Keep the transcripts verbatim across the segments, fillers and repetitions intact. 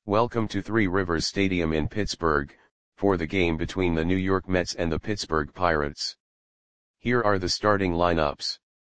Welcome to Three Rivers Stadium in Pittsburgh, for the game between the New York Mets and the Pittsburgh Pirates. Here are the starting lineups.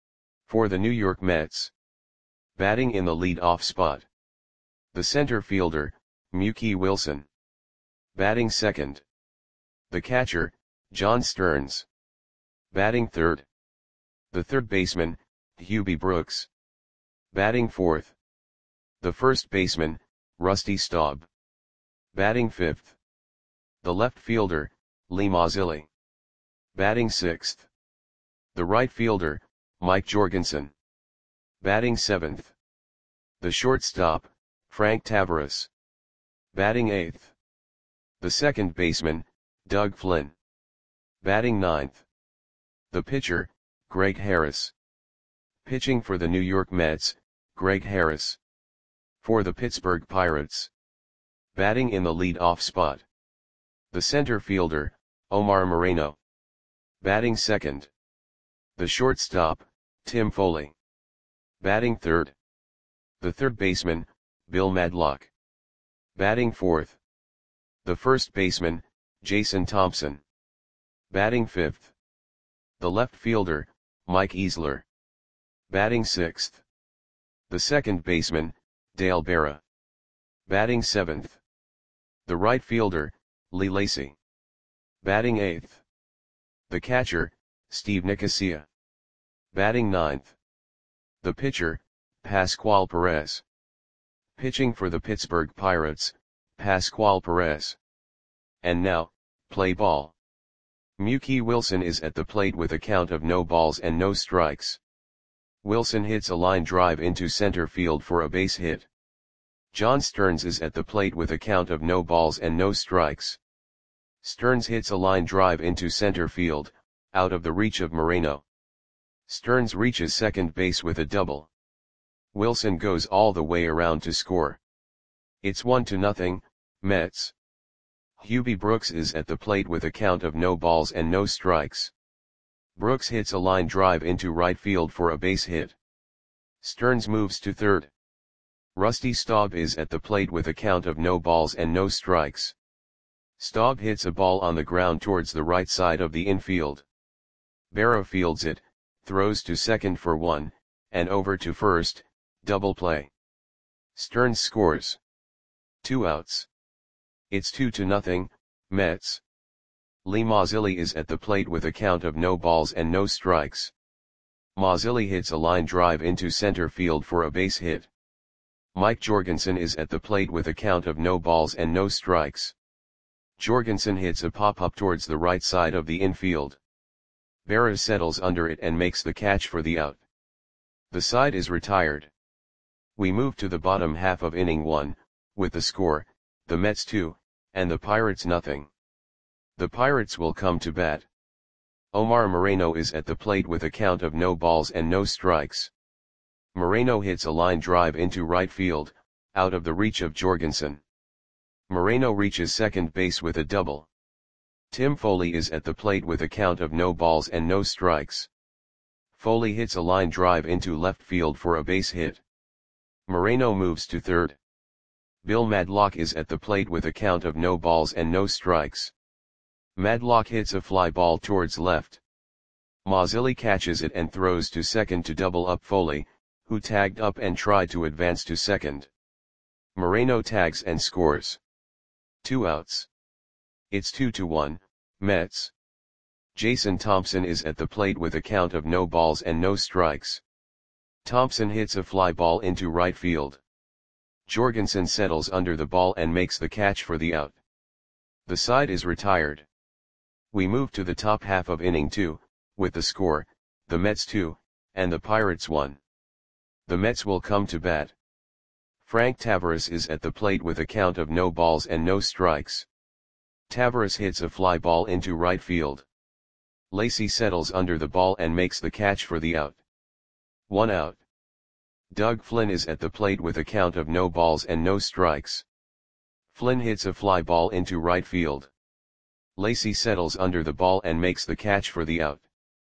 For the New York Mets. Batting in the lead-off spot. The center fielder, Mookie Wilson. Batting second. The catcher, John Stearns. Batting third. The third baseman, Hubie Brooks. Batting fourth. The first baseman, Rusty Staub. Batting fifth. The left fielder, Lee Mazzilli. Batting sixth. The right fielder, Mike Jorgensen. Batting seventh. The shortstop, Frank Tavares. Batting eighth. The second baseman, Doug Flynn. Batting ninth. The pitcher, Greg Harris. Pitching for the New York Mets, Greg Harris. For the Pittsburgh Pirates. Batting in the lead-off spot. The center fielder, Omar Moreno. Batting second. The shortstop, Tim Foley. Batting third. The third baseman, Bill Madlock. Batting fourth. The first baseman, Jason Thompson. Batting fifth. The left fielder, Mike Easler. Batting sixth. The second baseman, Dale Berra. Batting seventh. The right fielder, Lee Lacy. Batting eighth. The catcher, Steve Nicosia. Batting ninth. The pitcher, Pascual Perez. Pitching for the Pittsburgh Pirates, Pascual Perez. And now, play ball. Mookie Wilson is at the plate with a count of no balls and no strikes. Wilson hits a line drive into center field for a base hit. John Stearns is at the plate with a count of no balls and no strikes. Stearns hits a line drive into center field, out of the reach of Moreno. Stearns reaches second base with a double. Wilson goes all the way around to score. It's one to nothing, Mets. Hubie Brooks is at the plate with a count of no balls and no strikes. Brooks hits a line drive into right field for a base hit. Stearns moves to third. Rusty Staub is at the plate with a count of no balls and no strikes. Staub hits a ball on the ground towards the right side of the infield. Berra fields it, throws to second for one, and over to first, double play. Stearns scores. Two outs. It's two to nothing, Mets. Lee Mazzilli is at the plate with a count of no balls and no strikes. Mazzilli hits a line drive into center field for a base hit. Mike Jorgensen is at the plate with a count of no balls and no strikes. Jorgensen hits a pop-up towards the right side of the infield. Berra settles under it and makes the catch for the out. The side is retired. We move to the bottom half of inning one, with the score, the Mets two, and the Pirates nothing. The Pirates will come to bat. Omar Moreno is at the plate with a count of no balls and no strikes. Moreno hits a line drive into right field, out of the reach of Jorgensen. Moreno reaches second base with a double. Tim Foley is at the plate with a count of no balls and no strikes. Foley hits a line drive into left field for a base hit. Moreno moves to third. Bill Madlock is at the plate with a count of no balls and no strikes. Madlock hits a fly ball towards left. Mazzilli catches it and throws to second to double up Foley, who tagged up and tried to advance to second. Moreno tags and scores. Two outs. It's two to one, Mets. Jason Thompson is at the plate with a count of no balls and no strikes. Thompson hits a fly ball into right field. Jorgensen settles under the ball and makes the catch for the out. The side is retired. We move to the top half of inning two, with the score, the Mets two, and the Pirates one. The Mets will come to bat. Frank Tavares is at the plate with a count of no balls and no strikes. Tavares hits a fly ball into right field. Lacy settles under the ball and makes the catch for the out. One out. Doug Flynn is at the plate with a count of no balls and no strikes. Flynn hits a fly ball into right field. Lacy settles under the ball and makes the catch for the out.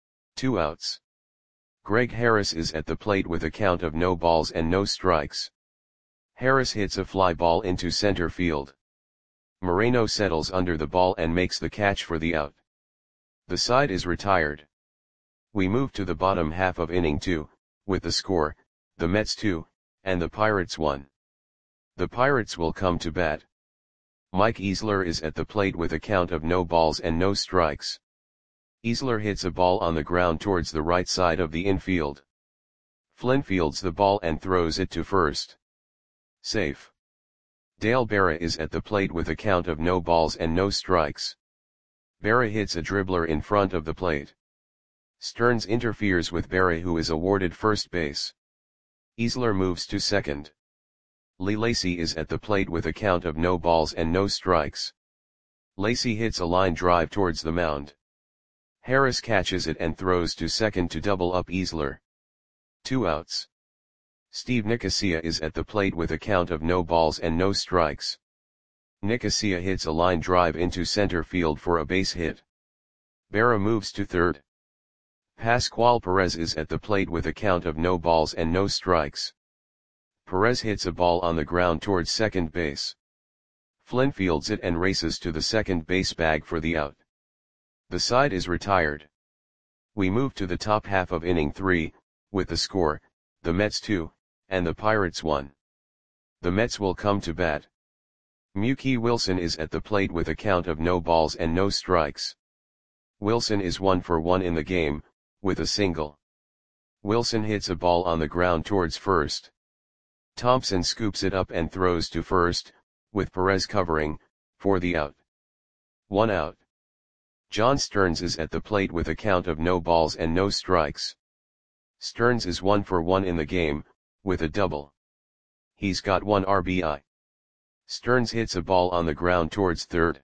Two outs. Greg Harris is at the plate with a count of no balls and no strikes. Harris hits a fly ball into center field. Moreno settles under the ball and makes the catch for the out. The side is retired. We move to the bottom half of inning two, with the score, the Mets two, and the Pirates one. The Pirates will come to bat. Mike Easler is at the plate with a count of no balls and no strikes. Easler hits a ball on the ground towards the right side of the infield. Flynn fields the ball and throws it to first. Safe. Dale Berra is at the plate with a count of no balls and no strikes. Berra hits a dribbler in front of the plate. Stearns interferes with Berra, who is awarded first base. Easler moves to second. Lee Lacy is at the plate with a count of no balls and no strikes. Lacy hits a line drive towards the mound. Harris catches it and throws to second to double up Easler. Two outs. Steve Nicosia is at the plate with a count of no balls and no strikes. Nicosia hits a line drive into center field for a base hit. Berra moves to third. Pascual Perez is at the plate with a count of no balls and no strikes. Perez hits a ball on the ground towards second base. Flynn fields it and races to the second base bag for the out. The side is retired. We move to the top half of inning three, with the score, the Mets two, and the Pirates one. The Mets will come to bat. Mookie Wilson is at the plate with a count of no balls and no strikes. Wilson is one for one in the game, with a single. Wilson hits a ball on the ground towards first. Thompson scoops it up and throws to first, with Perez covering, for the out. One out. John Stearns is at the plate with a count of no balls and no strikes. Stearns is one for one in the game, with a double. He's got one R B I. Stearns hits a ball on the ground towards third.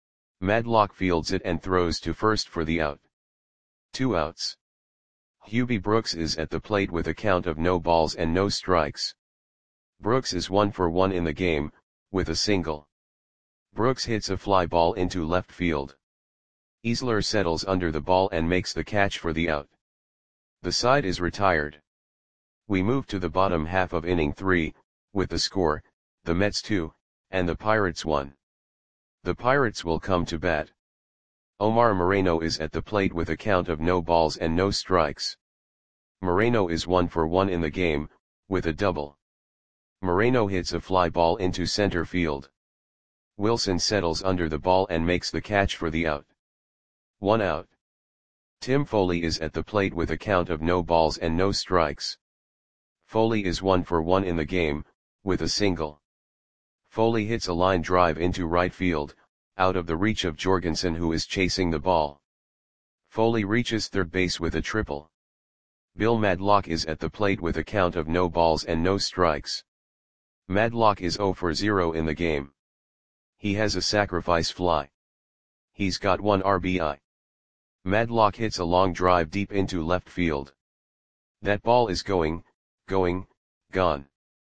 Madlock fields it and throws to first for the out. Two outs. Hubie Brooks is at the plate with a count of no balls and no strikes. Brooks is one for one in the game, with a single. Brooks hits a fly ball into left field. Easler settles under the ball and makes the catch for the out. The side is retired. We move to the bottom half of inning three, with the score, the Mets two, and the Pirates one. The Pirates will come to bat. Omar Moreno is at the plate with a count of no balls and no strikes. Moreno is one for one in the game, with a double. Moreno hits a fly ball into center field. Wilson settles under the ball and makes the catch for the out. One out. Tim Foley is at the plate with a count of no balls and no strikes. Foley is one for one in the game, with a single. Foley hits a line drive into right field, out of the reach of Jorgensen, who is chasing the ball. Foley reaches third base with a triple. Bill Madlock is at the plate with a count of no balls and no strikes. Madlock is zero for zero in the game. He has a sacrifice fly. He's got one R B I. Madlock hits a long drive deep into left field. That ball is going, going, gone.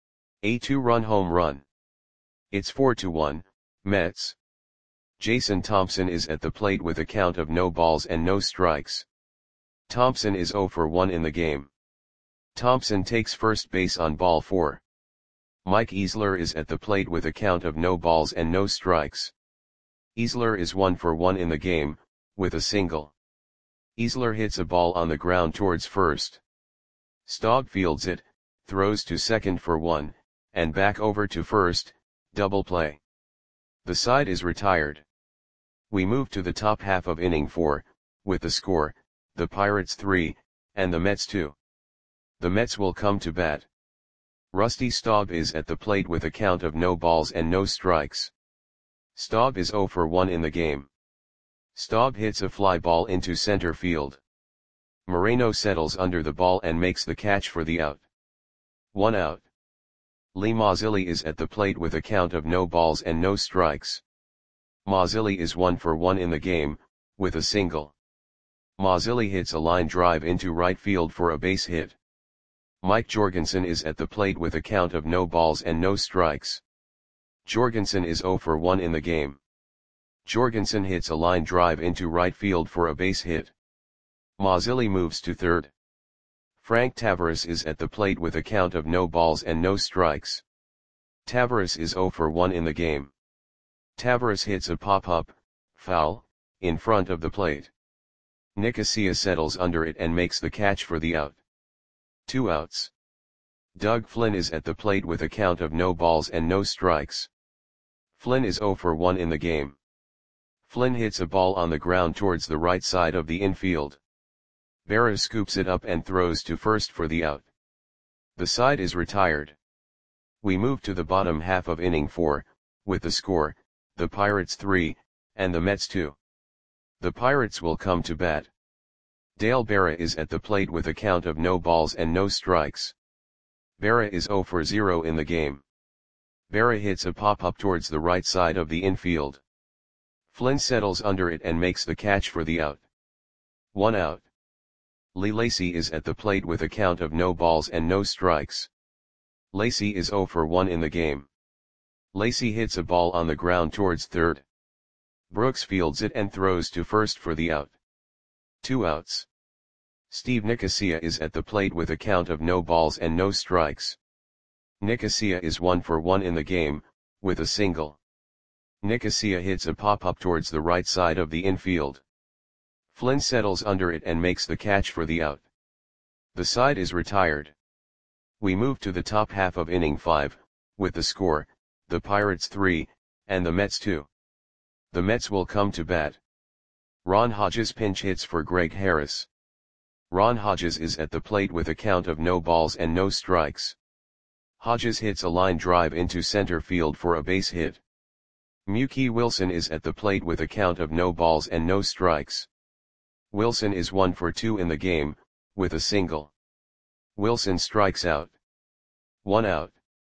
A two-run home run. It's four to one, Mets. Jason Thompson is at the plate with a count of no balls and no strikes. Thompson is zero for one in the game. Thompson takes first base on ball four. Mike Easler is at the plate with a count of no balls and no strikes. Easler is one for one in the game, with a single. Easler hits a ball on the ground towards first. Staub fields it, throws to second for one, and back over to first, double play. The side is retired. We move to the top half of inning four, with the score, the Pirates three, and the Mets two. The Mets will come to bat. Rusty Staub is at the plate with a count of no balls and no strikes. Staub is zero for one in the game. Staub hits a fly ball into center field. Moreno settles under the ball and makes the catch for the out. One out. Lee Mazzilli is at the plate with a count of no balls and no strikes. Mazzilli is one for one in the game, with a single. Mazzilli hits a line drive into right field for a base hit. Mike Jorgensen is at the plate with a count of no balls and no strikes. Jorgensen is zero for one in the game. Jorgensen hits a line drive into right field for a base hit. Mazzilli moves to third. Frank Tavares is at the plate with a count of no balls and no strikes. Tavares is zero for one in the game. Tavares hits a pop-up, foul, in front of the plate. Nicosia settles under it and makes the catch for the out. Two outs. Doug Flynn is at the plate with a count of no balls and no strikes. Flynn is zero for one in the game. Flynn hits a ball on the ground towards the right side of the infield. Berra scoops it up and throws to first for the out. The side is retired. We move to the bottom half of inning four, with the score, the Pirates three, and the Mets two. The Pirates will come to bat. Dale Berra is at the plate with a count of no balls and no strikes. Berra is zero for zero in the game. Berra hits a pop-up towards the right side of the infield. Flynn settles under it and makes the catch for the out. One out. Lee Lacy is at the plate with a count of no balls and no strikes. Lacy is zero for one in the game. Lacy hits a ball on the ground towards third. Brooks fields it and throws to first for the out. Two outs. Steve Nicosia is at the plate with a count of no balls and no strikes. Nicosia is one for one in the game, with a single. Nicosia hits a pop-up towards the right side of the infield. Flynn settles under it and makes the catch for the out. The side is retired. We move to the top half of inning five, with the score, the Pirates three, and the Mets two. The Mets will come to bat. Ron Hodges pinch hits for Greg Harris. Ron Hodges is at the plate with a count of no balls and no strikes. Hodges hits a line drive into center field for a base hit. Mookie Wilson is at the plate with a count of no balls and no strikes. Wilson is one for two in the game, with a single. Wilson strikes out. One out.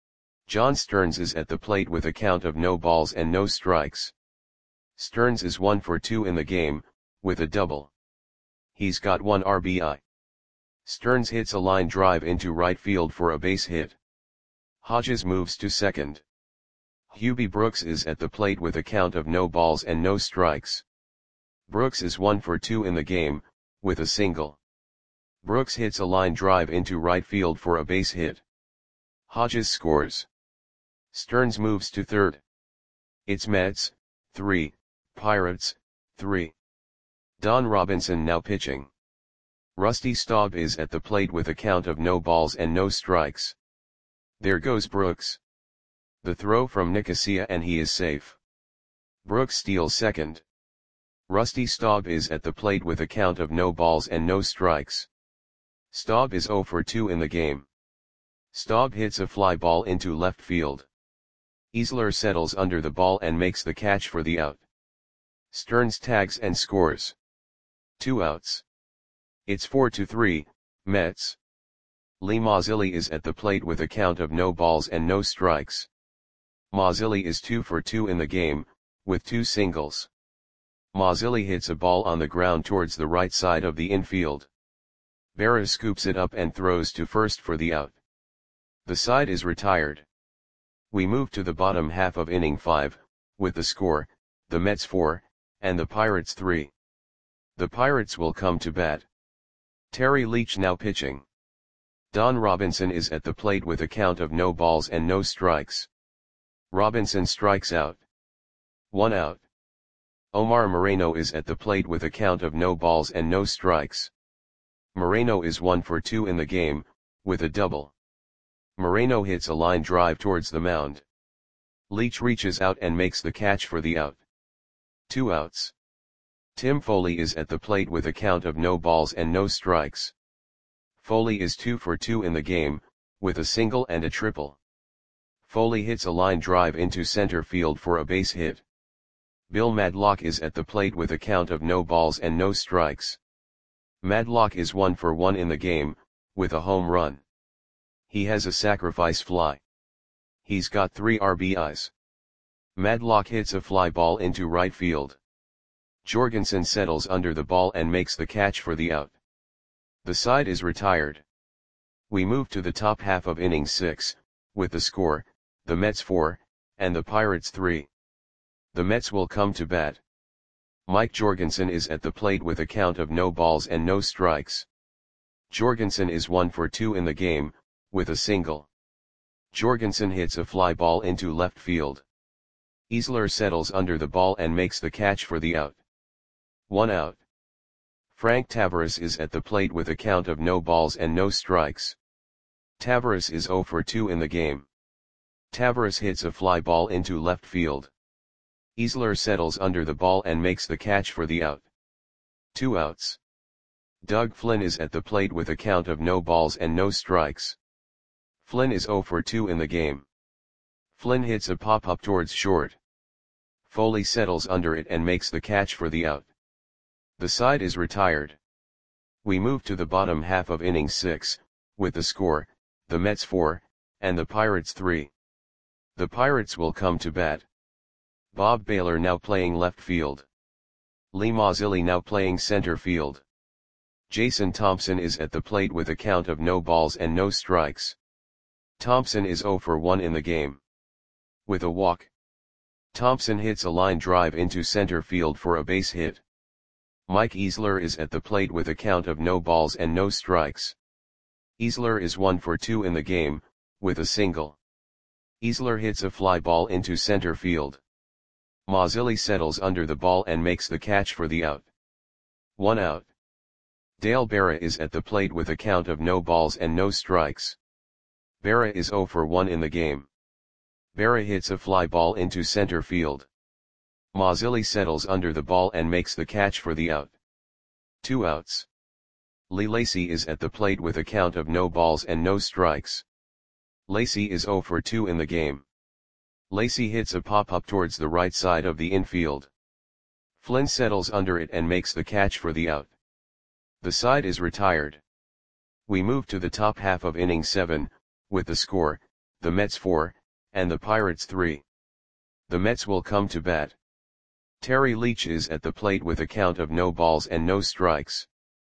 John Stearns is at the plate with a count of no balls and no strikes. Stearns is one for two in the game, with a double. He's got one R B I. Stearns hits a line drive into right field for a base hit. Hodges moves to second. Hubie Brooks is at the plate with a count of no balls and no strikes. Brooks is one for two in the game, with a single. Brooks hits a line drive into right field for a base hit. Hodges scores. Stearns moves to third. It's Mets, three, Pirates, three. Don Robinson now pitching. Rusty Staub is at the plate with a count of no balls and no strikes. There goes Brooks. The throw from Nicosia and he is safe. Brooks steals second. Rusty Staub is at the plate with a count of no balls and no strikes. Staub is zero for two in the game. Staub hits a fly ball into left field. Easler settles under the ball and makes the catch for the out. Stearns tags and scores. Two outs. It's four to three, Mets. Lee Mazzilli is at the plate with a count of no balls and no strikes. Mazzilli is two for two in the game, with two singles. Mazzilli hits a ball on the ground towards the right side of the infield. Berra scoops it up and throws to first for the out. The side is retired. We move to the bottom half of inning five, with the score, the Mets four, and the Pirates three. The Pirates will come to bat. Terry Leach now pitching. Don Robinson is at the plate with a count of no balls and no strikes. Robinson strikes out. One out. Omar Moreno is at the plate with a count of no balls and no strikes. Moreno is one for two in the game, with a double. Moreno hits a line drive towards the mound. Leach reaches out and makes the catch for the out. Two outs. Tim Foley is at the plate with a count of no balls and no strikes. Foley is two for two in the game, with a single and a triple. Foley hits a line drive into center field for a base hit. Bill Madlock is at the plate with a count of no balls and no strikes. Madlock is one for one in the game, with a home run. He has a sacrifice fly. He's got three R B Is. Madlock hits a fly ball into right field. Jorgensen settles under the ball and makes the catch for the out. The side is retired. We move to the top half of inning six, with the score, the Mets four, and the Pirates three. The Mets will come to bat. Mike Jorgensen is at the plate with a count of no balls and no strikes. Jorgensen is one for two in the game, with a single. Jorgensen hits a fly ball into left field. Easler settles under the ball and makes the catch for the out. One out. Frank Tavares is at the plate with a count of no balls and no strikes. Tavares is zero for two in the game. Tavares hits a fly ball into left field. Easler settles under the ball and makes the catch for the out. Two outs. Doug Flynn is at the plate with a count of no balls and no strikes. Flynn is zero for two in the game. Flynn hits a pop-up towards short. Foley settles under it and makes the catch for the out. The side is retired. We move to the bottom half of inning six, with the score, the Mets four, and the Pirates three. The Pirates will come to bat. Bob Baylor now playing left field. Lee Mazzilli now playing center field. Jason Thompson is at the plate with a count of no balls and no strikes. Thompson is zero for one in the game. With a walk. Thompson hits a line drive into center field for a base hit. Mike Easler is at the plate with a count of no balls and no strikes. Easler is one for two in the game, with a single. Easler hits a fly ball into center field. Mazzilli settles under the ball and makes the catch for the out. One out. Dale Berra is at the plate with a count of no balls and no strikes. Berra is zero for one in the game. Berra hits a fly ball into center field. Mazzilli settles under the ball and makes the catch for the out. Two outs. Lee Lacy is at the plate with a count of no balls and no strikes. Lacy is zero for two in the game. Lacy hits a pop-up towards the right side of the infield. Flynn settles under it and makes the catch for the out. The side is retired. We move to the top half of inning seven, with the score, the Mets four, and the Pirates three. The Mets will come to bat. Terry Leach is at the plate with a count of no balls and no strikes.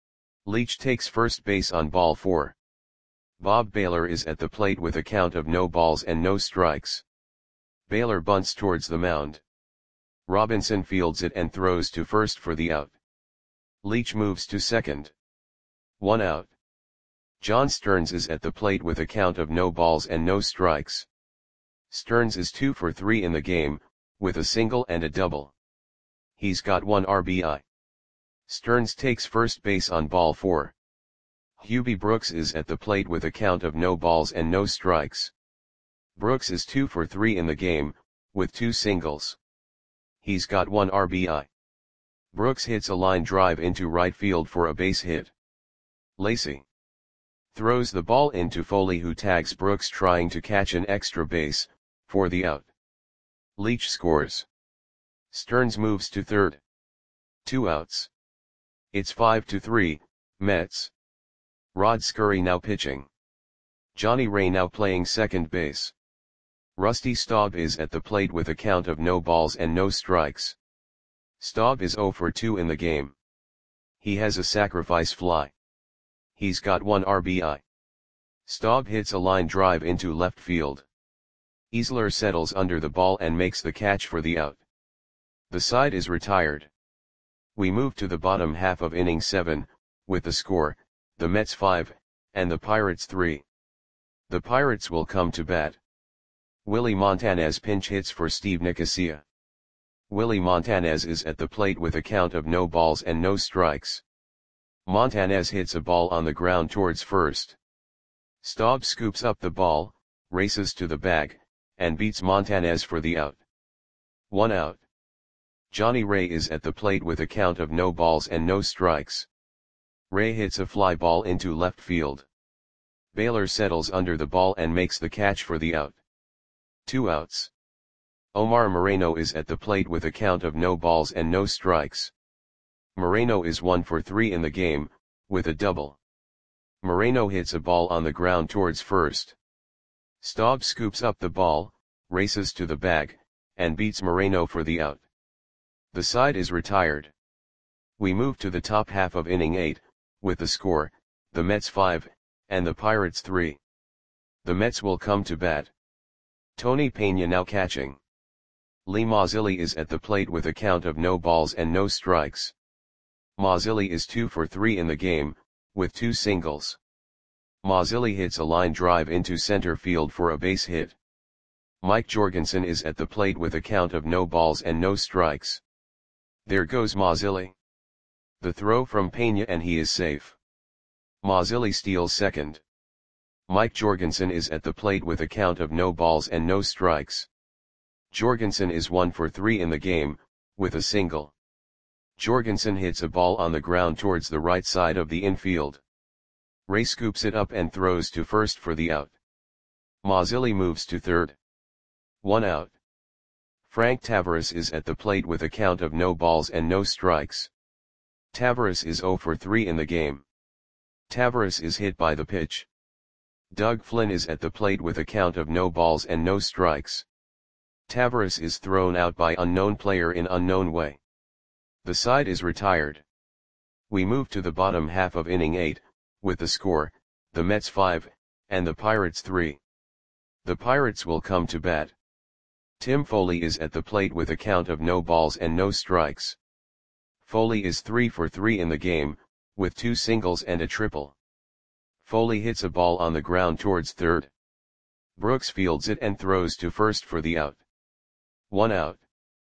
Leach takes first base on ball four. Bob Baylor is at the plate with a count of no balls and no strikes. Baylor bunts towards the mound. Robinson fields it and throws to first for the out. Leach moves to second. One out. John Stearns is at the plate with a count of no balls and no strikes. Stearns is two for three in the game, with a single and a double. He's got one R B I. Stearns takes first base on ball four. Hubie Brooks is at the plate with a count of no balls and no strikes. Brooks is two for three in the game, with two singles. He's got one R B I. Brooks hits a line drive into right field for a base hit. Lacy throws the ball into Foley, who tags Brooks trying to catch an extra base, for the out. Leach scores. Stearns moves to third. Two outs. It's five to three, Mets. Rod Scurry now pitching. Johnny Ray now playing second base. Rusty Staub is at the plate with a count of no balls and no strikes. Staub is zero for two in the game. He has a sacrifice fly. He's got one R B I. Staub hits a line drive into left field. Easler settles under the ball and makes the catch for the out. The side is retired. We move to the bottom half of inning seven, with the score, the Mets five, and the Pirates three. The Pirates will come to bat. Willie Montanez pinch hits for Steve Nicosia. Willie Montanez is at the plate with a count of no balls and no strikes. Montanez hits a ball on the ground towards first. Staub scoops up the ball, races to the bag, and beats Montanez for the out. One out. Johnny Ray is at the plate with a count of no balls and no strikes. Ray hits a fly ball into left field. Baylor settles under the ball and makes the catch for the out. Two outs. Omar Moreno is at the plate with a count of no balls and no strikes. Moreno is one for three in the game, with a double. Moreno hits a ball on the ground towards first. Staub scoops up the ball, races to the bag, and beats Moreno for the out. The side is retired. We move to the top half of inning eight, with the score, the Mets five, and the Pirates three. The Mets will come to bat. Tony Pena now catching. Lee Mazzilli is at the plate with a count of no balls and no strikes. Mazzilli is two for three in the game, with two singles. Mazzilli hits a line drive into center field for a base hit. Mike Jorgensen is at the plate with a count of no balls and no strikes. There goes Mazzilli. The throw from Pena and he is safe. Mazzilli steals second. Mike Jorgensen is at the plate with a count of no balls and no strikes. Jorgensen is one for three in the game, with a single. Jorgensen hits a ball on the ground towards the right side of the infield. Ray scoops it up and throws to first for the out. Mazzilli moves to third. One out. Frank Taveras is at the plate with a count of no balls and no strikes. Taveras is zero for three in the game. Taveras is hit by the pitch. Doug Flynn is at the plate with a count of no balls and no strikes. Taveras is thrown out by unknown player in unknown way. The side is retired. We move to the bottom half of inning eight, with the score, the Mets five, and the Pirates three. The Pirates will come to bat. Tim Foley is at the plate with a count of no balls and no strikes. Foley is three for three in the game, with two singles and a triple. Foley hits a ball on the ground towards third. Brooks fields it and throws to first for the out. One out.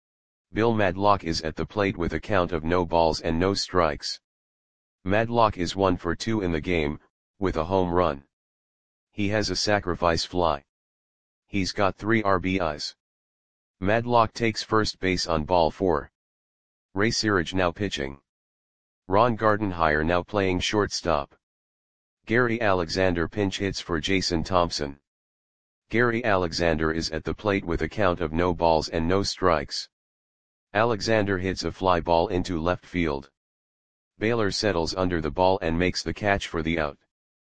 Bill Madlock is at the plate with a count of no balls and no strikes. Madlock is one for two in the game, with a home run. He has a sacrifice fly. He's got three R B Is. Madlock takes first base on ball four. Ray Searage now pitching. Ron Gardenhire now playing shortstop. Gary Alexander pinch hits for Jason Thompson. Gary Alexander is at the plate with a count of no balls and no strikes. Alexander hits a fly ball into left field. Baylor settles under the ball and makes the catch for the out.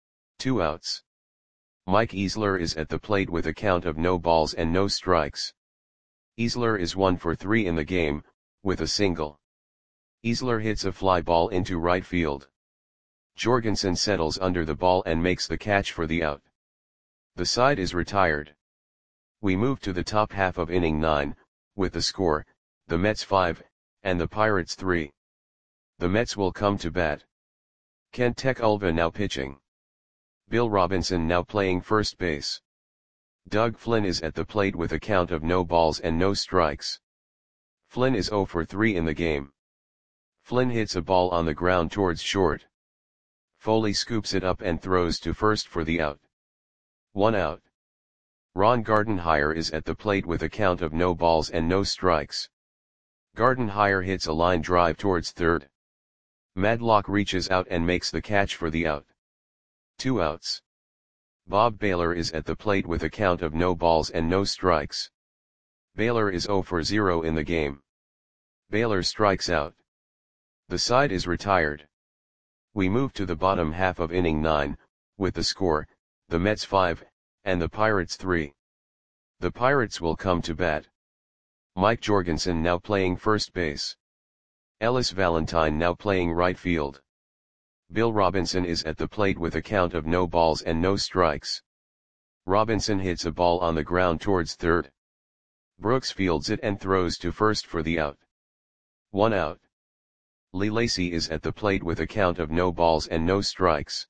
Two outs. Mike Easler is at the plate with a count of no balls and no strikes. Easler is one for three in the game, with a single. Easler hits a fly ball into right field. Jorgensen settles under the ball and makes the catch for the out. The side is retired. We move to the top half of inning nine, with the score, the Mets five, and the Pirates three. The Mets will come to bat. Kent Tekulve now pitching. Bill Robinson now playing first base. Doug Flynn is at the plate with a count of no balls and no strikes. Flynn is zero for three in the game. Flynn hits a ball on the ground towards short. Foley scoops it up and throws to first for the out. One out. Ron Gardenhire is at the plate with a count of no balls and no strikes. Gardenhire hits a line drive towards third. Madlock reaches out and makes the catch for the out. Two outs. Bob Baylor is at the plate with a count of no balls and no strikes. Baylor is zero for zero in the game. Baylor strikes out. The side is retired. We move to the bottom half of inning nine, with the score, the Mets five, and the Pirates three. The Pirates will come to bat. Mike Jorgensen now playing first base. Ellis Valentine now playing right field. Bill Robinson is at the plate with a count of no balls and no strikes. Robinson hits a ball on the ground towards third. Brooks fields it and throws to first for the out. One out. Lee Lacy is at the plate with a count of no balls and no strikes.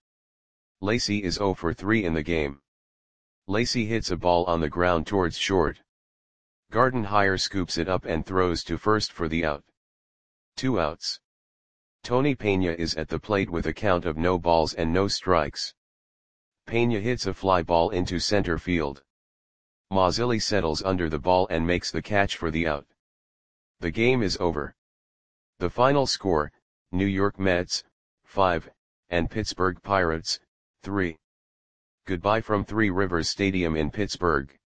Lacy is zero for three in the game. Lacy hits a ball on the ground towards short. Gardenhire scoops it up and throws to first for the out. Two outs. Tony Pena is at the plate with a count of no balls and no strikes. Pena hits a fly ball into center field. Mazzilli settles under the ball and makes the catch for the out. The game is over. The final score, New York Mets, five, and Pittsburgh Pirates, three. Goodbye from Three Rivers Stadium in Pittsburgh.